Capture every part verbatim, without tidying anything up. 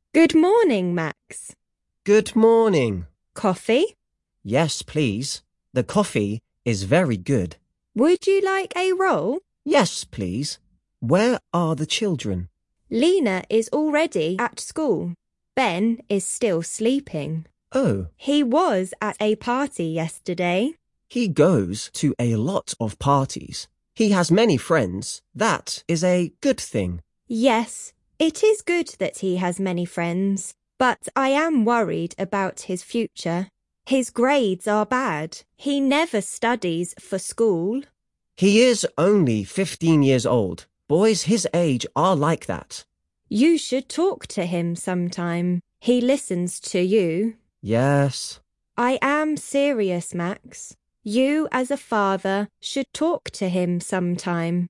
Good morning, Max. Good morning. Coffee? Yes, please. The coffee is very good. Would you like a roll? Yes, please. Where are the children? Lena is already at school. Ben is still sleeping. Oh, He was at a party yesterday. he goes to a lot of parties. He has many friends. That is a good thing. Yes, it is good that he has many friends, but I am worried about his future. His grades are bad. He never studies for school. He is only fifteen years old. Boys his age are like that. You should talk to him sometime. He listens to you. Yes. I am serious, Max. You, as a father, should talk to him sometime.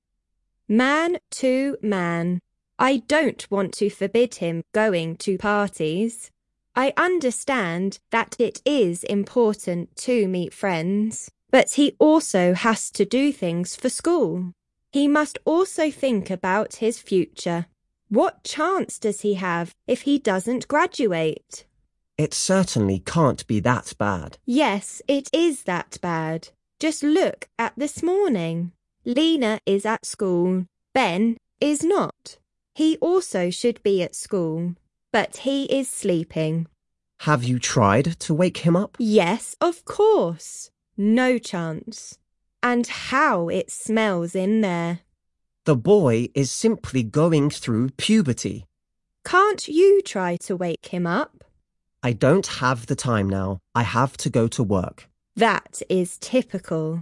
Man to man. I don't want to forbid him going to parties. I understand that it is important to meet friends, but he also has to do things for school. He must also think about his future. What chance does he have if he doesn't graduate? It certainly can't be that bad. Yes, it is that bad. Just look at this morning. Lena is at school. Ben is not. He also should be at school, but he is sleeping. Have you tried to wake him up? Yes, of course. No chance. And how it smells in there. The boy is simply going through puberty. Can't you try to wake him up? I don't have the time now. I have to go to work. That is typical.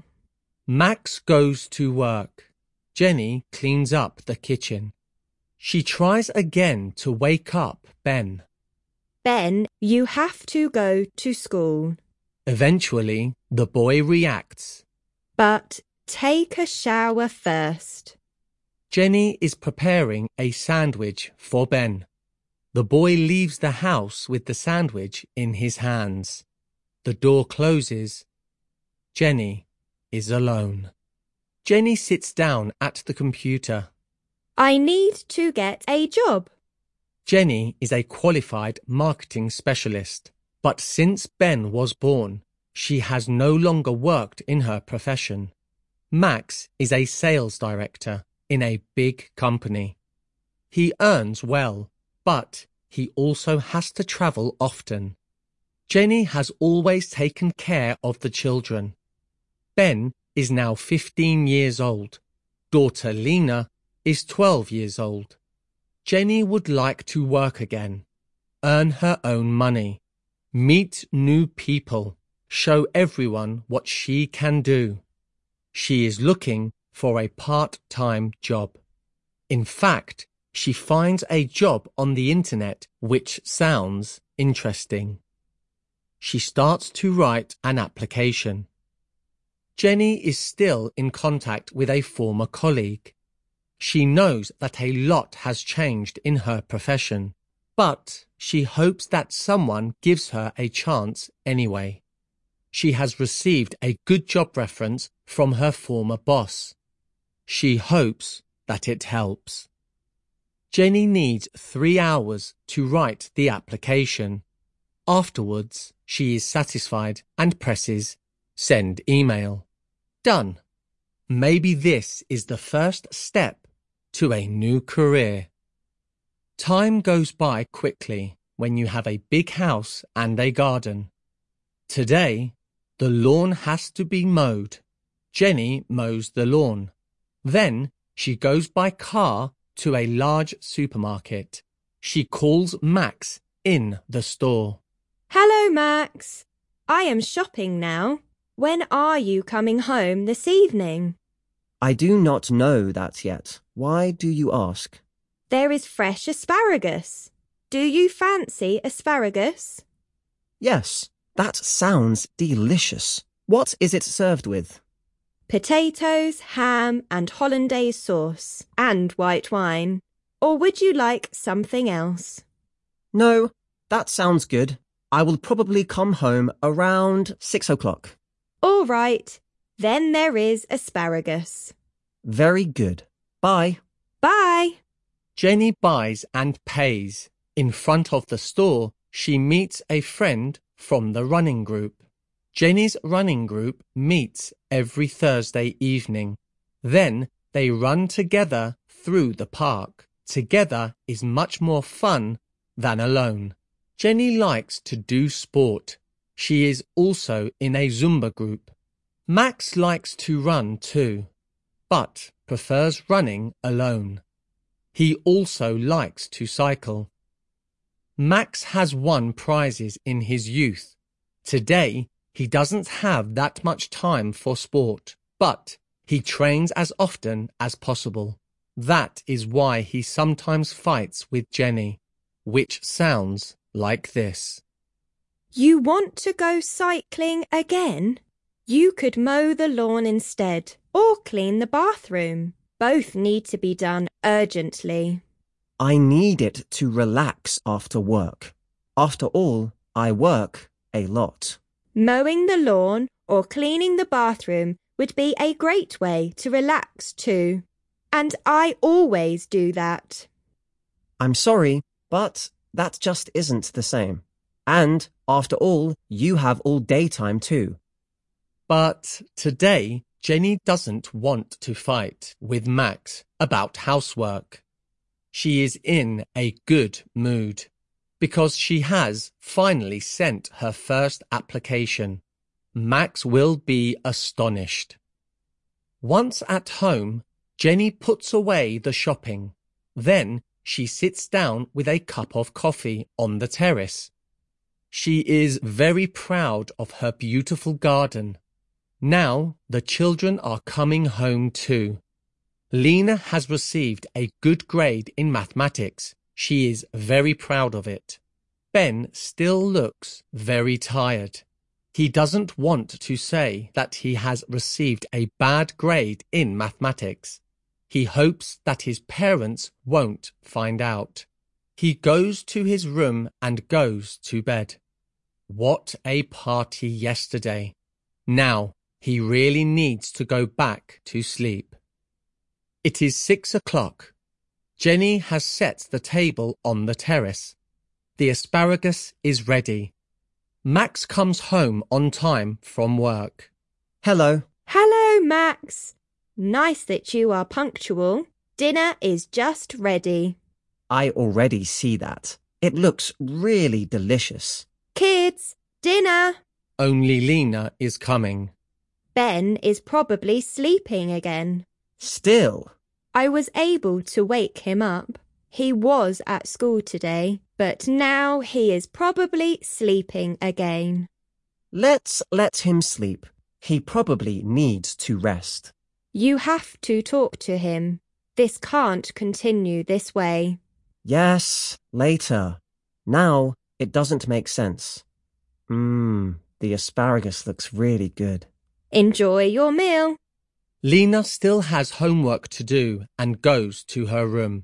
Max goes to work. Jenny cleans up the kitchen. She tries again to wake up Ben. Ben, you have to go to school. Eventually, the boy reacts. But take a shower first. Jenny is preparing a sandwich for Ben. The boy leaves the house with the sandwich in his hands. The door closes. Jenny is alone. Jenny sits down at the computer. I need to get a job. Jenny is a qualified marketing specialist, but since Ben was born, she has no longer worked in her profession. Max is a sales director in a big company. He earns well, but he also has to travel often. Jenny has always taken care of the children. Ben is now fifteen years old. Daughter Lena is twelve years old. Jenny would like to work again, earn her own money, meet new people, show everyone what she can do. She is looking for a part-time job. In fact, she finds a job on the internet which sounds interesting. She starts to write an application. Jenny is still in contact with a former colleague. She knows that a lot has changed in her profession, but she hopes that someone gives her a chance anyway. She has received a good job reference from her former boss. She hopes that it helps. Jenny needs three hours to write the application. Afterwards, she is satisfied and presses send email. Done. Maybe this is the first step to a new career. Time goes by quickly when you have a big house and a garden. Today, the lawn has to be mowed. Jenny mows the lawn. Then she goes by car to a large supermarket. She calls Max in the store. Hello, Max. I am shopping now. When are you coming home this evening? I do not know that yet. Why do you ask? There is fresh asparagus. Do you fancy asparagus? Yes, that sounds delicious. What is it served with? Potatoes, ham and hollandaise sauce and white wine. Or would you like something else? No, that sounds good. I will probably come home around six o'clock. All right. Then there is asparagus. Very good. Bye. Bye. Jenny buys and pays. In front of the store, she meets a friend from the running group. Jenny's running group meets every Thursday evening. Then they run together through the park. Together is much more fun than alone. Jenny likes to do sport. She is also in a Zumba group. Max likes to run too, but prefers running alone. He also likes to cycle. Max has won prizes in his youth. Today, he doesn't have that much time for sport, but he trains as often as possible. That is why he sometimes fights with Jenny, which sounds like this. You want to go cycling again? You could mow the lawn instead, or clean the bathroom. Both need to be done urgently. I need it to relax after work. After all, I work a lot. Mowing the lawn or cleaning the bathroom would be a great way to relax too. And I always do that. I'm sorry, but that just isn't the same. And, after all, you have all daytime too. But today, Jenny doesn't want to fight with Max about housework. She is in a good mood because she has finally sent her first application. Max will be astonished. Once at home, Jenny puts away the shopping. Then she sits down with a cup of coffee on the terrace. She is very proud of her beautiful garden. Now the children are coming home too. Lena has received a good grade in mathematics. She is very proud of it. Ben still looks very tired. He doesn't want to say that he has received a bad grade in mathematics. He hopes that his parents won't find out. He goes to his room and goes to bed. What a party yesterday. Now he really needs to go back to sleep. It is six o'clock. Jenny has set the table on the terrace. The asparagus is ready. Max comes home on time from work. Hello. Hello, Max. Nice that you are punctual. Dinner is just ready. I already see that. It looks really delicious. Kids, dinner. Only Lena is coming. Ben is probably sleeping again. Still. I was able to wake him up. He was at school today, but now he is probably sleeping again. Let's let him sleep. He probably needs to rest. You have to talk to him. This can't continue this way. Yes, later. Now it doesn't make sense. Mmm, the asparagus looks really good. Enjoy your meal. Lena still has homework to do and goes to her room.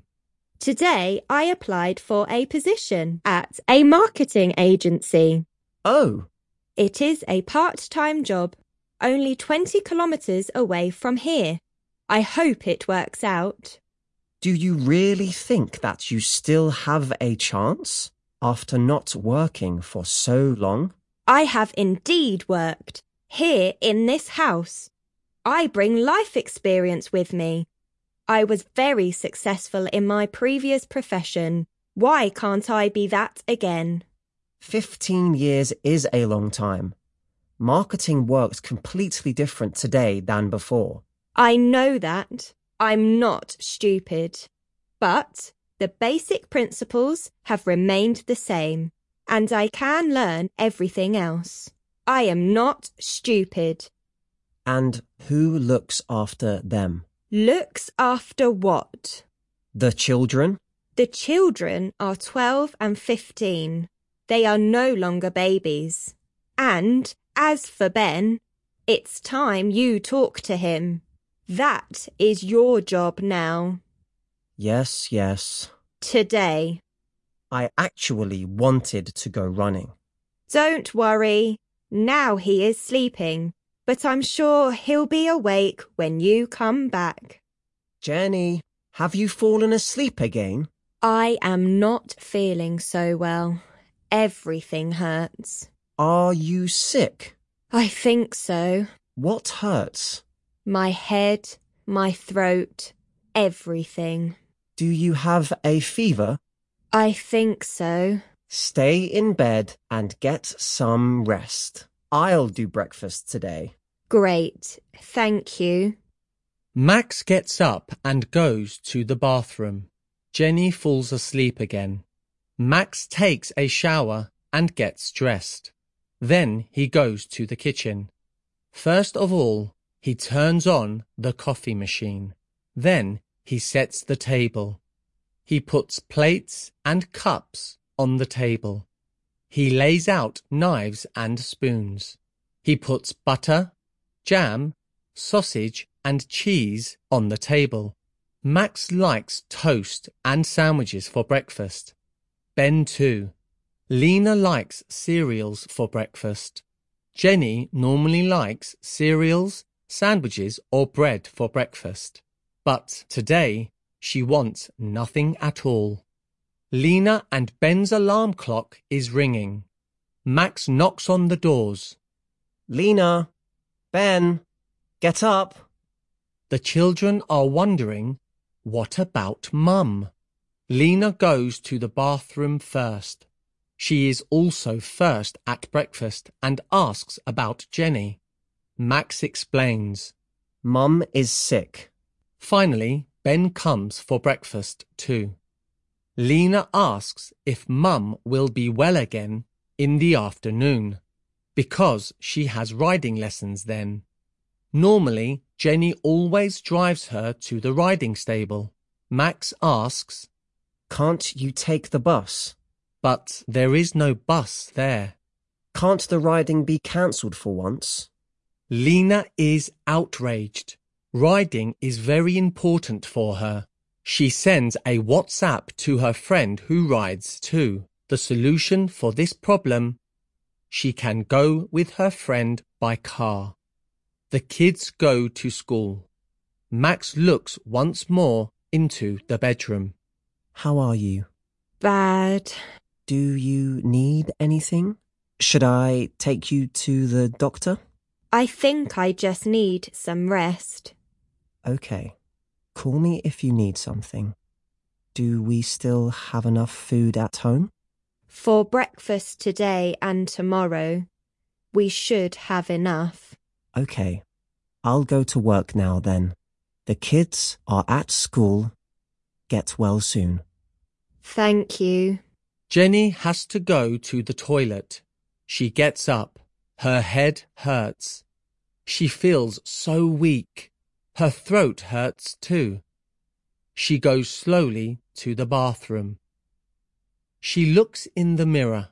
Today I applied for a position at a marketing agency. Oh. It is a part-time job, only twenty kilometres away from here. I hope it works out. Do you really think that you still have a chance after not working for so long? I have indeed worked here in this house. I bring life experience with me. I was very successful in my previous profession. Why can't I be that again? Fifteen years is a long time. Marketing works completely different today than before. I know that. I'm not stupid. But the basic principles have remained the same, and I can learn everything else. I am not stupid. And who looks after them? Looks after what? The children? The children are twelve and fifteen. They are no longer babies. And as for Ben, it's time you talk to him. That is your job now. Yes, yes. Today. I actually wanted to go running. Don't worry. Now he is sleeping, but I'm sure he'll be awake when you come back. Jenny, have you fallen asleep again? I am not feeling so well. Everything hurts. Are you sick? I think so. What hurts? My head, my throat, everything. Do you have a fever? I think so. Stay in bed and get some rest. I'll do breakfast today. Great, thank you. Max gets up and goes to the bathroom. Jenny falls asleep again. Max takes a shower and gets dressed. Then he goes to the kitchen. First of all, he turns on the coffee machine. Then he sets the table. He puts plates and cups on the table. He lays out knives and spoons. He puts butter, jam, sausage and cheese on the table. Max likes toast and sandwiches for breakfast. Ben too. Lena likes cereals for breakfast. Jenny normally likes cereals, sandwiches or bread for breakfast. But today she wants nothing at all. Lena and Ben's alarm clock is ringing. Max knocks on the doors. Lena, Ben, get up. The children are wondering, what about Mum? Lena goes to the bathroom first. She is also first at breakfast and asks about Jenny. Max explains. Mum is sick. Finally, Ben comes for breakfast too. Lena asks if Mum will be well again in the afternoon, because she has riding lessons then. Normally, Jenny always drives her to the riding stable. Max asks, Can't you take the bus? But there is no bus there. Can't the riding be cancelled for once? Lena is outraged. Riding is very important for her. She sends a WhatsApp to her friend who rides too. The solution for this problem: she can go with her friend by car. The kids go to school. Max looks once more into the bedroom. How are you? Bad. Do you need anything? Should I take you to the doctor? I think I just need some rest. Okay. Call me if you need something. Do we still have enough food at home? For breakfast today and tomorrow, we should have enough. Okay. I'll go to work now then. The kids are at school. Get well soon. Thank you. Jenny has to go to the toilet. She gets up. Her head hurts. She feels so weak. Her throat hurts too. She goes slowly to the bathroom. She looks in the mirror.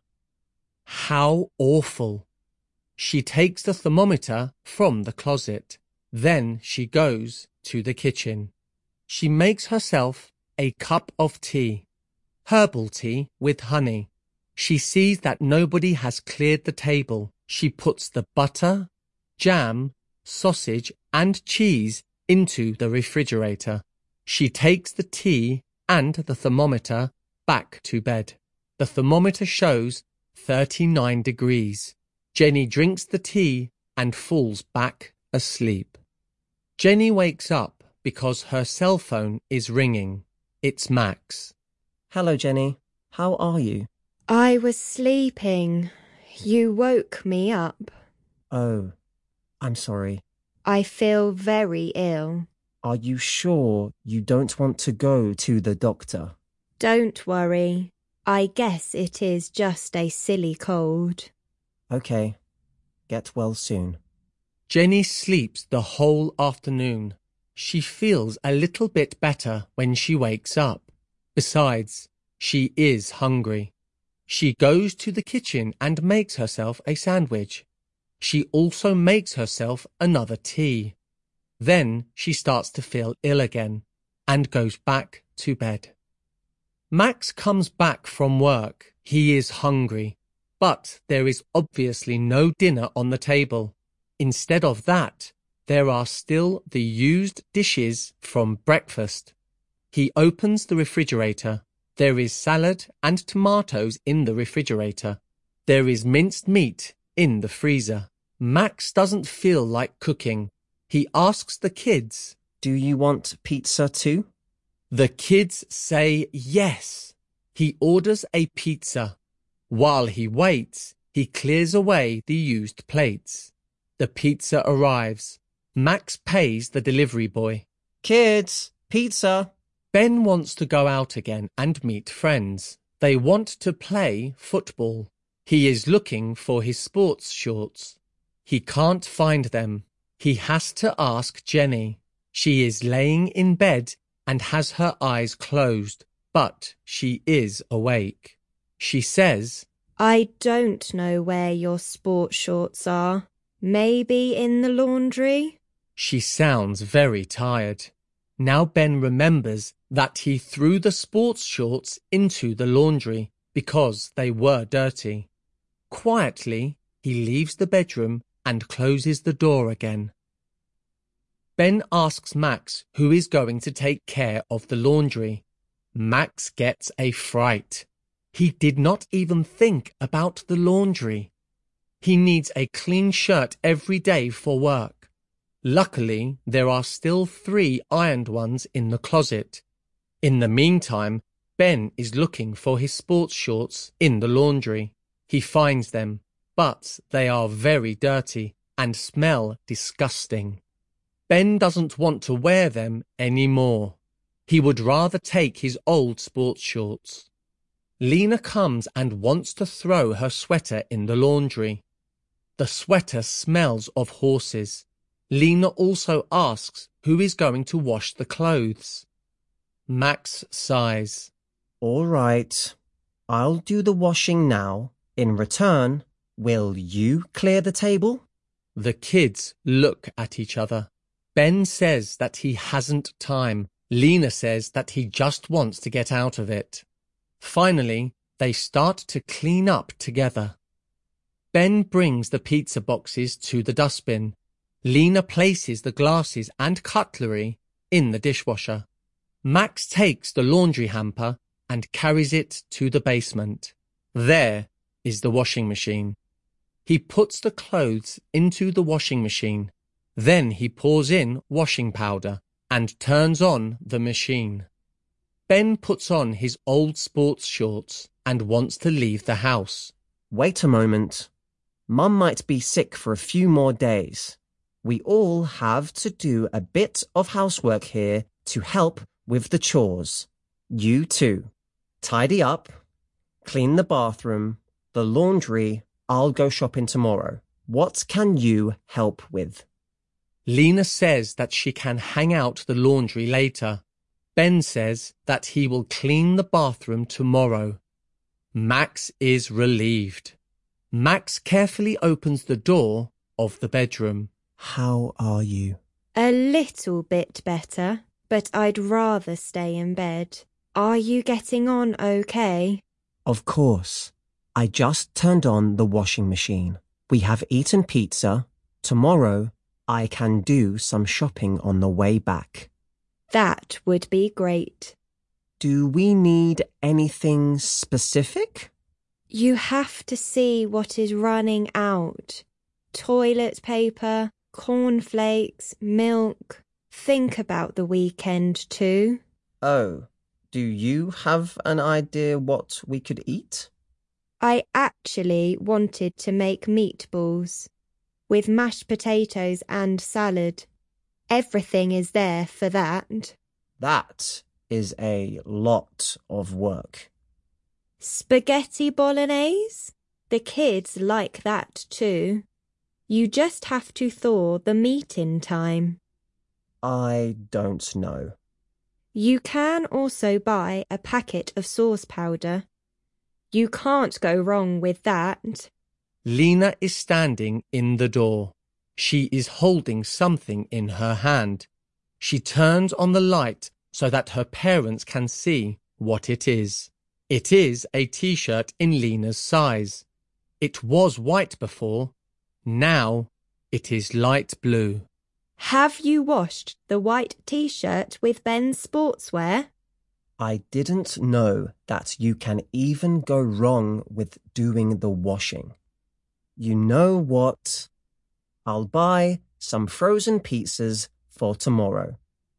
How awful! She takes the thermometer from the closet. Then she goes to the kitchen. She makes herself a cup of tea. Herbal tea with honey. She sees that nobody has cleared the table. She puts the butter, jam, sausage and cheese into the refrigerator. She takes the tea and the thermometer back to bed. The thermometer shows thirty-nine degrees. Jenny drinks the tea and falls back asleep. Jenny wakes up because her cell phone is ringing. It's Max. Hello, Jenny. How are you? I was sleeping. You woke me up. Oh, I'm sorry. I feel very ill. Are you sure you don't want to go to the doctor? Don't worry. I guess it is just a silly cold. Okay. Get well soon. Jenny sleeps the whole afternoon. She feels a little bit better when she wakes up. Besides, she is hungry. She goes to the kitchen and makes herself a sandwich. She also makes herself another tea. Then she starts to feel ill again and goes back to bed. Max comes back from work. He is hungry, but there is obviously no dinner on the table. Instead of that, there are still the used dishes from breakfast. He opens the refrigerator. There is salad and tomatoes in the refrigerator. There is minced meat in the freezer. Max doesn't feel like cooking. He asks the kids, Do you want pizza too? The kids say yes. He orders a pizza. While he waits, he clears away the used plates. The pizza arrives. Max pays the delivery boy. Kids, pizza. Ben wants to go out again and meet friends. They want to play football. He is looking for his sports shorts. He can't find them. He has to ask Jenny. She is laying in bed and has her eyes closed, but she is awake. She says, I don't know where your sports shorts are. Maybe in the laundry? She sounds very tired. Now Ben remembers that he threw the sports shorts into the laundry because they were dirty. Quietly, he leaves the bedroom and closes the door again. Ben asks Max who is going to take care of the laundry. Max gets a fright. He did not even think about the laundry. He needs a clean shirt every day for work. Luckily, there are still three ironed ones in the closet. In the meantime, Ben is looking for his sports shorts in the laundry. He finds them, but they are very dirty and smell disgusting. Ben doesn't want to wear them anymore. He would rather take his old sports shorts. Lena comes and wants to throw her sweater in the laundry. The sweater smells of horses. Lena also asks who is going to wash the clothes. Max sighs. All right, I'll do the washing now. In return, will you clear the table? The kids look at each other. Ben says that he hasn't time. Lena says that he just wants to get out of it. Finally, they start to clean up together. Ben brings the pizza boxes to the dustbin. Lena places the glasses and cutlery in the dishwasher. Max takes the laundry hamper and carries it to the basement. There is the washing machine. He puts the clothes into the washing machine. Then he pours in washing powder and turns on the machine. Ben puts on his old sports shorts and wants to leave the house. Wait a moment. Mum might be sick for a few more days. We all have to do a bit of housework here to help with the chores. You too. Tidy up, clean the bathroom, the laundry. I'll go shopping tomorrow. What can you help with? Lena says that she can hang out the laundry later. Ben says that he will clean the bathroom tomorrow. Max is relieved. Max carefully opens the door of the bedroom. How are you? A little bit better, but I'd rather stay in bed. Are you getting on okay? Of course. I just turned on the washing machine. We have eaten pizza. Tomorrow, I can do some shopping on the way back. That would be great. Do we need anything specific? You have to see what is running out. Toilet paper, cornflakes, milk. Think about the weekend too. Oh, do you have an idea what we could eat? I actually wanted to make meatballs with mashed potatoes and salad. Everything is there for that. That is a lot of work. Spaghetti bolognese? The kids like that too. You just have to thaw the meat in time. I don't know. You can also buy a packet of sauce powder. You can't go wrong with that. Lena is standing in the door. She is holding something in her hand. She turns on the light so that her parents can see what it is. It is a t-shirt in Lena's size. It was white before. Now it is light blue. Have you washed the white t-shirt with Ben's sportswear? I didn't know that you can even go wrong with doing the washing. You know what? I'll buy some frozen pizzas for tomorrow.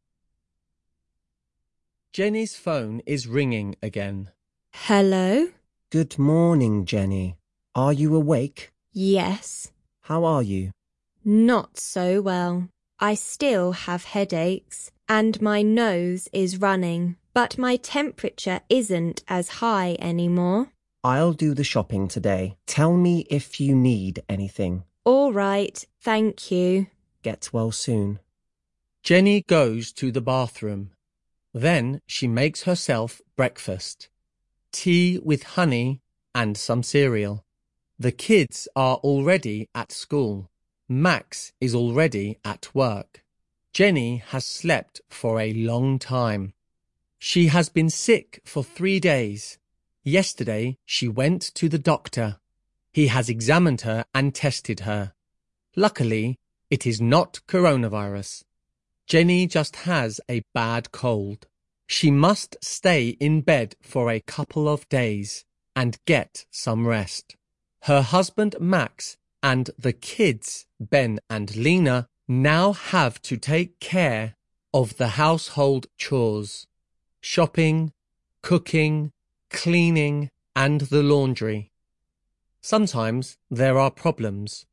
Jenny's phone is ringing again. Hello? Good morning, Jenny. Are you awake? Yes. How are you? Not so well. I still have headaches and my nose is running, but my temperature isn't as high anymore. I'll do the shopping today. Tell me if you need anything. All right, thank you. Get well soon. Jenny goes to the bathroom. Then she makes herself breakfast. Tea with honey and some cereal. The kids are already at school. Max is already at work. Jenny has slept for a long time. She has been sick for three days. Yesterday she went to the doctor. He has examined her and tested her. Luckily, it is not coronavirus. Jenny just has a bad cold. She must stay in bed for a couple of days and get some rest. Her husband Max and the kids, Ben and Lena, now have to take care of the household chores. Shopping, cooking, cleaning, and the laundry. Sometimes there are problems.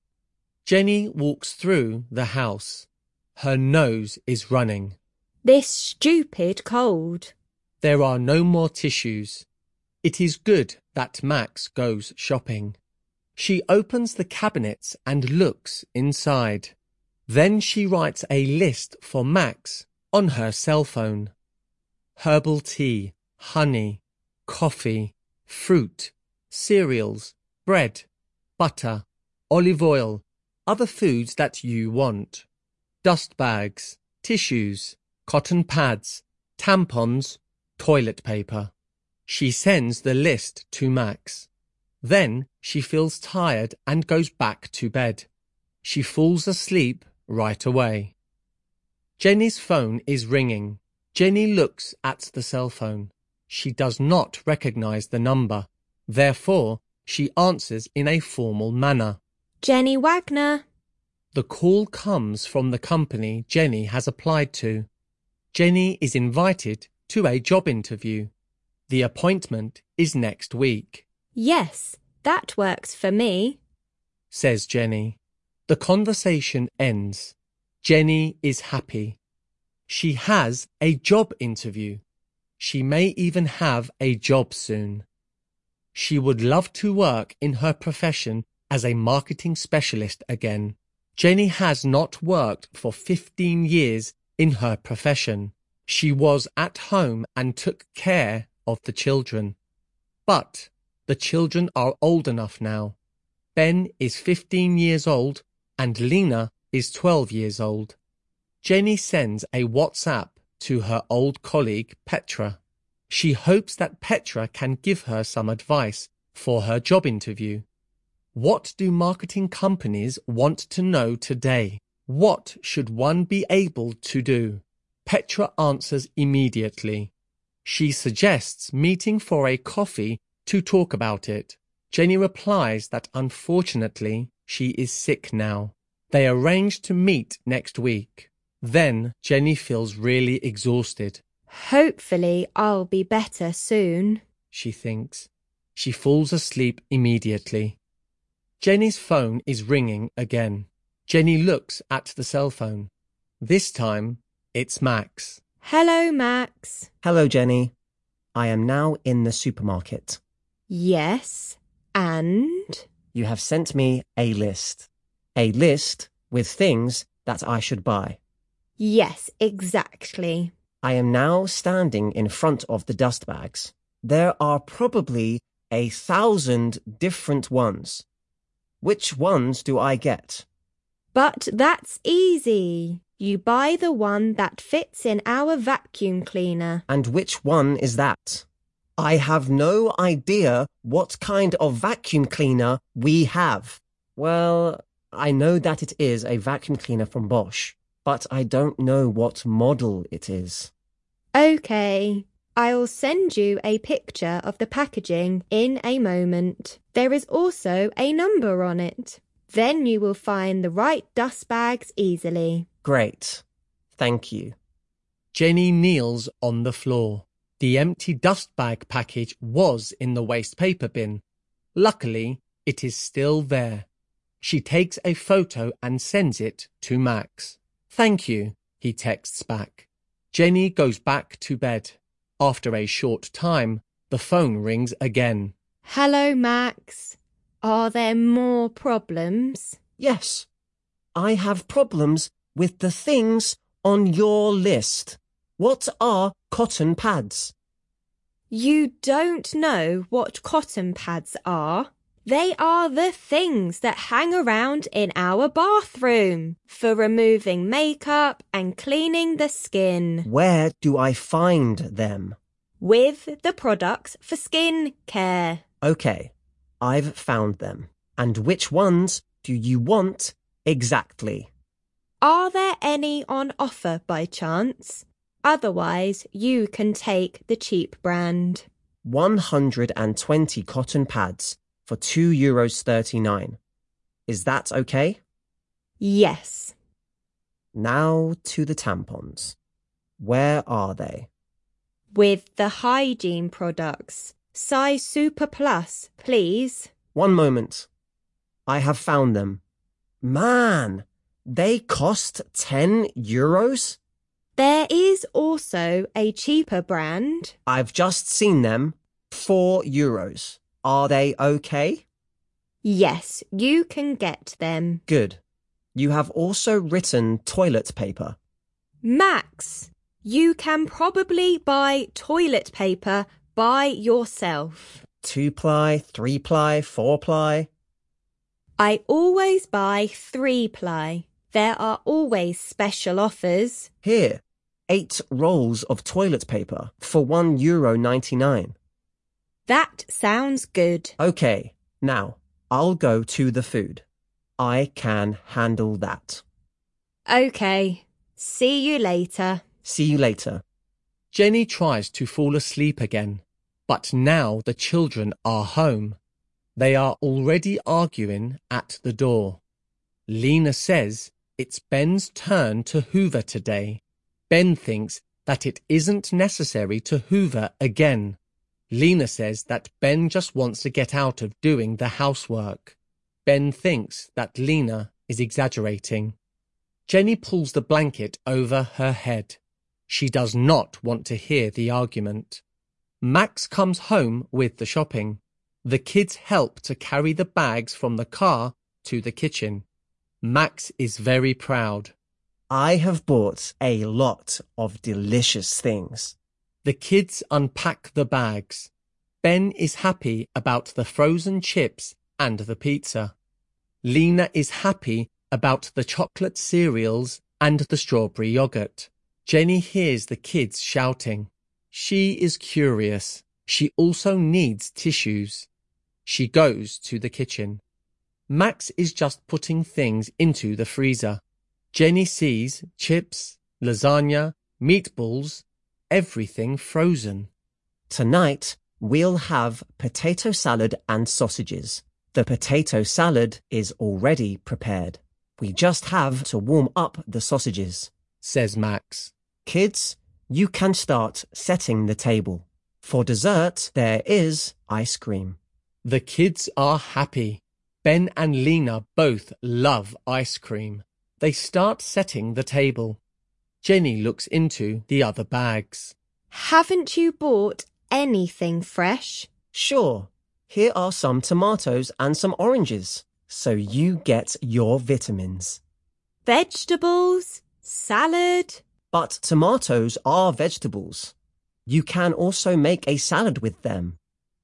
Jenny walks through the house. Her nose is running. This stupid cold. There are no more tissues. It is good that Max goes shopping. She opens the cabinets and looks inside. Then she writes a list for Max on her cell phone. Herbal tea, honey, coffee, fruit, cereals, bread, butter, olive oil, other foods that you want, dust bags, tissues, cotton pads, tampons, toilet paper. She sends the list to Max. Then she feels tired and goes back to bed. She falls asleep right away. Jenny's phone is ringing. Jenny looks at the cell phone. She does not recognize the number. Therefore, she answers in a formal manner. Jenny Wagner. The call comes from the company Jenny has applied to. Jenny is invited to a job interview. The appointment is next week. Yes, that works for me, says Jenny. The conversation ends. Jenny is happy. She has a job interview. She may even have a job soon. She would love to work in her profession as a marketing specialist again. Jenny has not worked for fifteen years in her profession. She was at home and took care of the children. But the children are old enough now. Ben is fifteen years old and Lena is twelve years old. Jenny sends a WhatsApp to her old colleague Petra. She hopes that Petra can give her some advice for her job interview. What do marketing companies want to know today? What should one be able to do? Petra answers immediately. She suggests meeting for a coffee to talk about it. Jenny replies that unfortunately she is sick now. They arrange to meet next week. Then Jenny feels really exhausted. Hopefully I'll be better soon, she thinks. She falls asleep immediately. Jenny's phone is ringing again. Jenny looks at the cell phone. This time, it's Max. Hello, Max. Hello, Jenny. I am now in the supermarket. Yes, and? You have sent me a list. A list with things that I should buy. Yes, exactly. I am now standing in front of the dust bags. There are probably a thousand different ones. Which ones do I get? But that's easy. You buy the one that fits in our vacuum cleaner. And which one is that? I have no idea what kind of vacuum cleaner we have. Well, I know that it is a vacuum cleaner from Bosch, but I don't know what model it is. Okay, I'll send you a picture of the packaging in a moment. There is also a number on it. Then you will find the right dust bags easily. Great. Thank you. Jenny kneels on the floor. The empty dust bag package was in the waste paper bin. Luckily, it is still there. She takes a photo and sends it to Max. Thank you, he texts back. Jenny goes back to bed. After a short time, the phone rings again. Hello, Max. Are there more problems? Yes. I have problems with the things on your list. What are cotton pads? You don't know what cotton pads are? They are the things that hang around in our bathroom for removing makeup and cleaning the skin. Where do I find them? With the products for skin care. Okay, I've found them. And which ones do you want exactly? Are there any on offer by chance? Otherwise, you can take the cheap brand. one hundred twenty cotton pads for two euros thirty-nine. Is that okay? Yes. Now to the tampons. Where are they? With the hygiene products. Size Super Plus, please. One moment. I have found them. Man, they cost ten euros? There is also a cheaper brand. I've just seen them. four euros. Are they okay? Yes, you can get them. Good. You have also written toilet paper. Max, you can probably buy toilet paper by yourself. Two-ply, three-ply, four-ply. I always buy three-ply. There are always special offers. Here, eight rolls of toilet paper for one euro ninety-nine. That sounds good. Okay, now I'll go to the food. I can handle that. Okay, see you later. See you later. Jenny tries to fall asleep again, but now the children are home. They are already arguing at the door. Lena says it's Ben's turn to hoover today. Ben thinks that it isn't necessary to hoover again. Lena says that Ben just wants to get out of doing the housework. Ben thinks that Lena is exaggerating. Jenny pulls the blanket over her head. She does not want to hear the argument. Max comes home with the shopping. The kids help to carry the bags from the car to the kitchen. Max is very proud. I have bought a lot of delicious things. The kids unpack the bags. Ben is happy about the frozen chips and the pizza. Lena is happy about the chocolate cereals and the strawberry yogurt. Jenny hears the kids shouting. She is curious. She also needs tissues. She goes to the kitchen. Max is just putting things into the freezer. Jenny sees chips, lasagna, meatballs, everything frozen. Tonight, we'll have potato salad and sausages. The potato salad is already prepared. We just have to warm up the sausages, says Max. Kids, you can start setting the table. For dessert, there is ice cream. The kids are happy. Ben and Lena both love ice cream. They start setting the table. Jenny looks into the other bags. Haven't you bought anything fresh? Sure. Here are some tomatoes and some oranges, so you get your vitamins. Vegetables? Salad? But tomatoes are vegetables. You can also make a salad with them.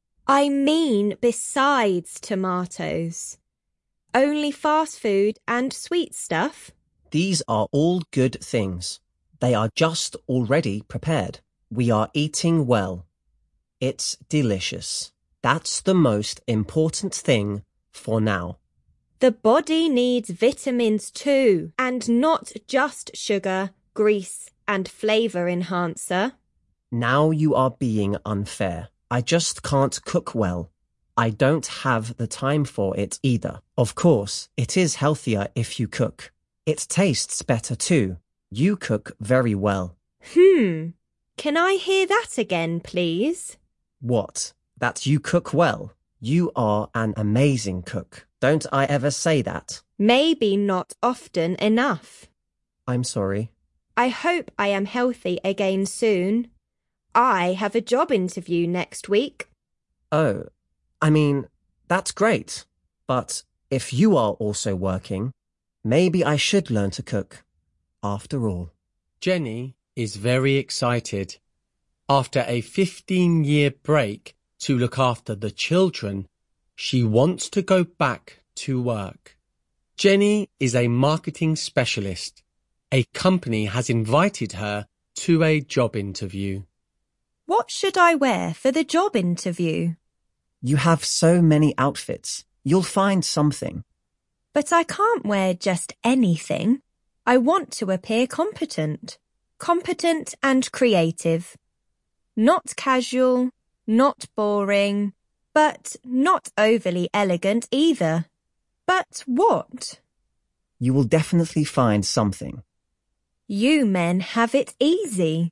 I mean besides tomatoes. Only fast food and sweet stuff? These are all good things. They are just already prepared. We are eating well. It's delicious. That's the most important thing for now. The body needs vitamins too, and not just sugar, grease and flavour enhancer. Now you are being unfair. I just can't cook well. I don't have the time for it either. Of course, it is healthier if you cook. It tastes better too. You cook very well. Hmm. Can I hear that again, please? What? That you cook well? You are an amazing cook. Don't I ever say that? Maybe not often enough. I'm sorry. I hope I am healthy again soon. I have a job interview next week. Oh, I mean, that's great. But if you are also working, maybe I should learn to cook. After all. Jenny is very excited. After a fifteen-year break to look after the children, she wants to go back to work. Jenny is a marketing specialist. A company has invited her to a job interview. What should I wear for the job interview? You have so many outfits. You'll find something. But I can't wear just anything. I want to appear competent. Competent and creative. Not casual, not boring, but not overly elegant either. But what? You will definitely find something. You men have it easy.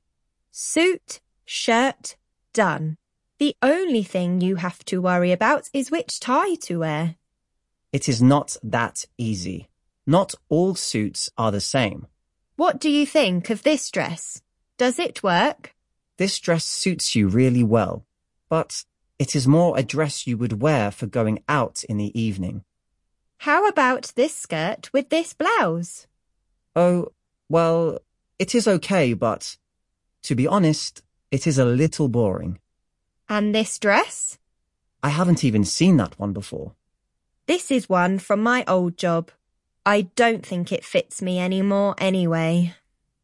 Suit, shirt, done. The only thing you have to worry about is which tie to wear. It is not that easy. Not all suits are the same. What do you think of this dress? Does it work? This dress suits you really well, but it is more a dress you would wear for going out in the evening. How about this skirt with this blouse? Oh, well, it is okay, but to be honest, it is a little boring. And this dress? I haven't even seen that one before. This is one from my old job. I don't think it fits me anymore anyway.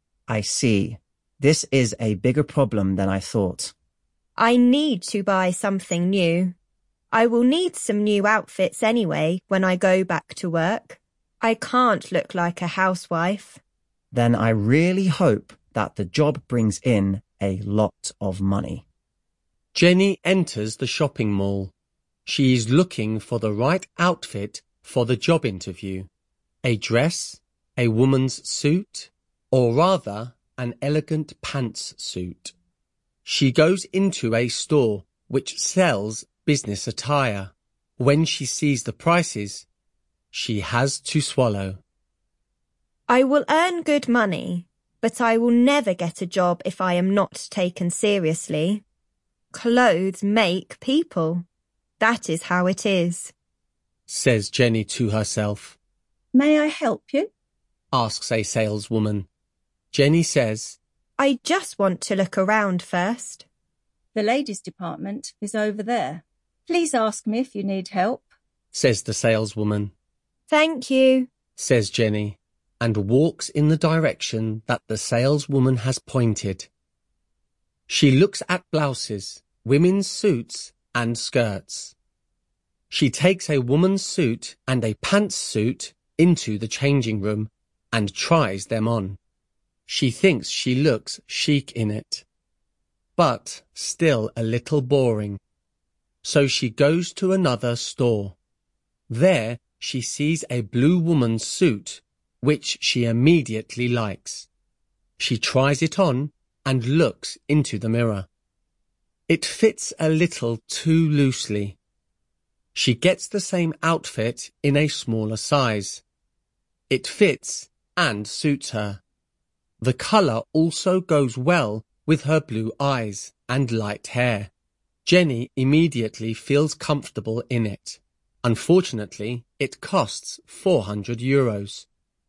I see. This is a bigger problem than I thought. I need to buy something new. I will need some new outfits anyway when I go back to work. I can't look like a housewife. Then I really hope that the job brings in a lot of money. Jenny enters the shopping mall. She is looking for the right outfit for the job interview. A dress, a woman's suit, or rather an elegant pantsuit. She goes into a store which sells business attire. When she sees the prices, she has to swallow. I will earn good money, but I will never get a job if I am not taken seriously. Clothes make people. That is how it is, says Jenny to herself. May I help you? Asks a saleswoman. Jenny says, I just want to look around first. The ladies' department is over there. Please ask me if you need help, says the saleswoman. Thank you, says Jenny, and walks in the direction that the saleswoman has pointed. She looks at blouses, women's suits, and skirts. She takes a woman's suit and a pantsuit into the changing room and tries them on. She thinks she looks chic in it, but still a little boring. So she goes to another store. There she sees a blue woman's suit, which she immediately likes. She tries it on and looks into the mirror. It fits a little too loosely. She gets the same outfit in a smaller size. It fits and suits her. The colour also goes well with her blue eyes and light hair. Jenny immediately feels comfortable in it. Unfortunately, it costs four hundred euros.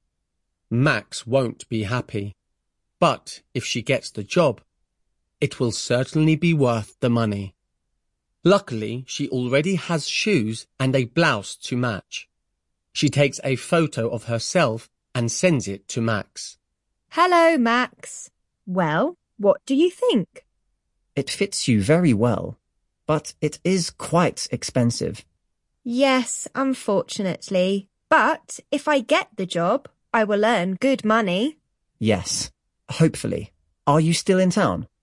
Max won't be happy, but if she gets the job, it will certainly be worth the money. Luckily, she already has shoes and a blouse to match. She takes a photo of herself and sends it to Max. Hello, Max. Well, what do you think? It fits you very well, but it is quite expensive. Yes, unfortunately. But if I get the job, I will earn good money. Yes, hopefully. Are you still in town?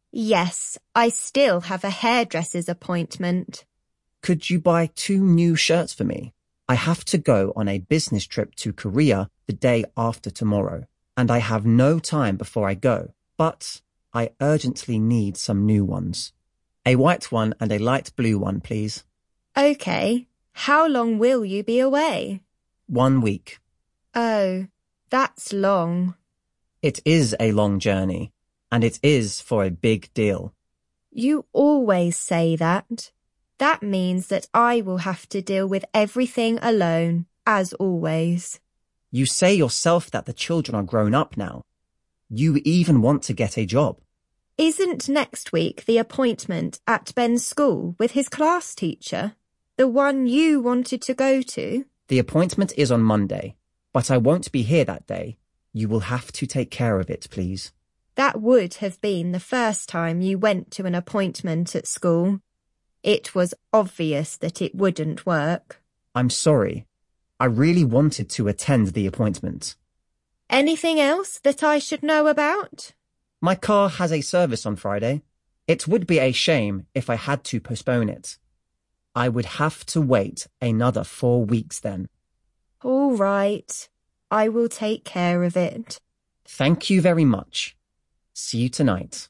Yes, I still have a hairdresser's appointment. Could you buy two new shirts for me? I have to go on a business trip to Korea the day after tomorrow, and I have no time before I go, but I urgently need some new ones. A white one and a light blue one, please. Okay. How long will you be away? One week. Oh, that's long. It is a long journey, and it is for a big deal. You always say that. That means that I will have to deal with everything alone, as always. You say yourself that the children are grown up now. You even want to get a job. Isn't next week the appointment at Ben's school with his class teacher? The one you wanted to go to? The appointment is on Monday, but I won't be here that day. You will have to take care of it, please. That would have been the first time you went to an appointment at school. It was obvious that it wouldn't work. I'm sorry. I really wanted to attend the appointment. Anything else that I should know about? My car has a service on Friday. It would be a shame if I had to postpone it. I would have to wait another four weeks then. All right. I will take care of it. Thank you very much. See you tonight.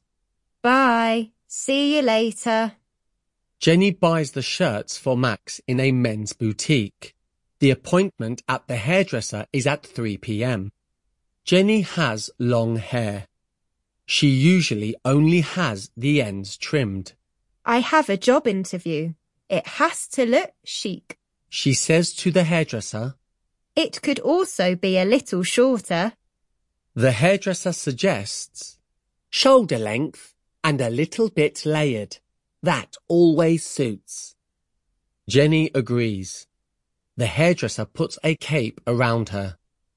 Bye. See you later. Jenny buys the shirts for Max in a men's boutique. The appointment at the hairdresser is at three p m. Jenny has long hair. She usually only has the ends trimmed. I have a job interview. It has to look chic. She says to the hairdresser, It could also be a little shorter. The hairdresser suggests, shoulder length and a little bit layered. That always suits. Jenny agrees. The hairdresser puts a cape around her.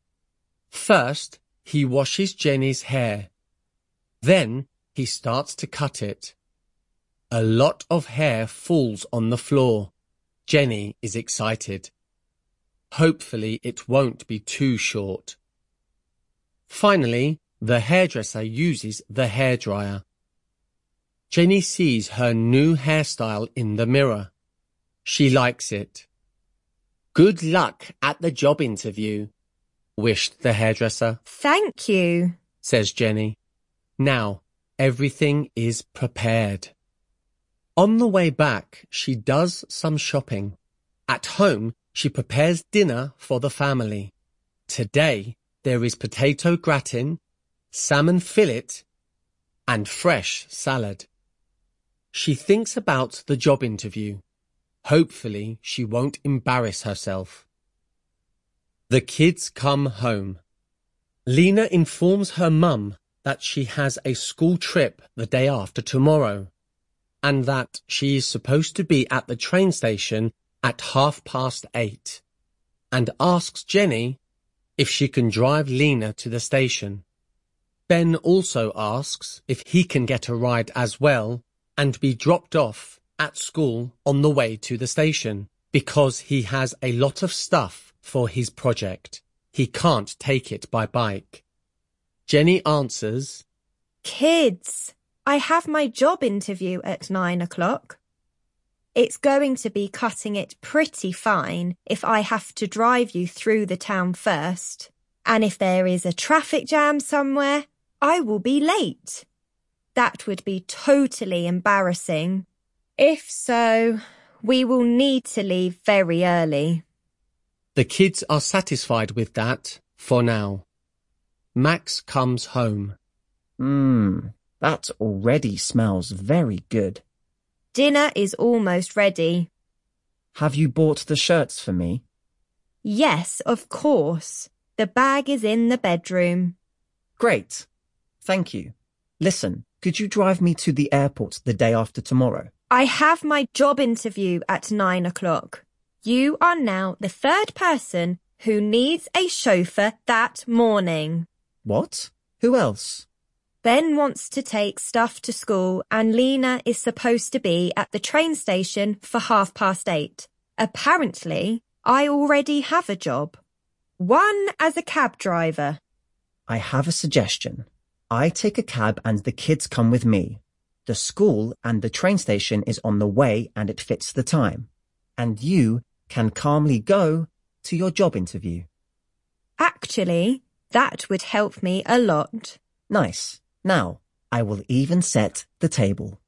First, he washes Jenny's hair. Then, he starts to cut it. A lot of hair falls on the floor. Jenny is excited. Hopefully, it won't be too short. Finally, the hairdresser uses the hairdryer. Jenny sees her new hairstyle in the mirror. She likes it. Good luck at the job interview, wished the hairdresser. Thank you, says Jenny. Now, everything is prepared. On the way back, she does some shopping. At home, she prepares dinner for the family. Today, there is potato gratin, salmon fillet, and fresh salad. She thinks about the job interview. Hopefully, she won't embarrass herself. The kids come home. Lena informs her mum that she has a school trip the day after tomorrow, and that she is supposed to be at the train station at half past eight, and asks Jenny if she can drive Lena to the station. Ben also asks if he can get a ride as well and be dropped off at school on the way to the station, because he has a lot of stuff for his project. He can't take it by bike. Jenny answers, Kids, I have my job interview at nine o'clock. It's going to be cutting it pretty fine if I have to drive you through the town first. And if there is a traffic jam somewhere, I will be late. That would be totally embarrassing. If so, we will need to leave very early. The kids are satisfied with that for now. Max comes home. Mmm, that already smells very good. Dinner is almost ready. Have you bought the shirts for me? Yes, of course. The bag is in the bedroom. Great. Thank you. Listen, could you drive me to the airport the day after tomorrow? I have my job interview at nine o'clock. You are now the third person who needs a chauffeur that morning. What? Who else? Ben wants to take stuff to school and Lena is supposed to be at the train station for half past eight. Apparently, I already have a job. One as a cab driver. I have a suggestion. I take a cab and the kids come with me. The school and the train station is on the way and it fits the time. And you can calmly go to your job interview. Actually, that would help me a lot. Nice. Now, I will even set the table.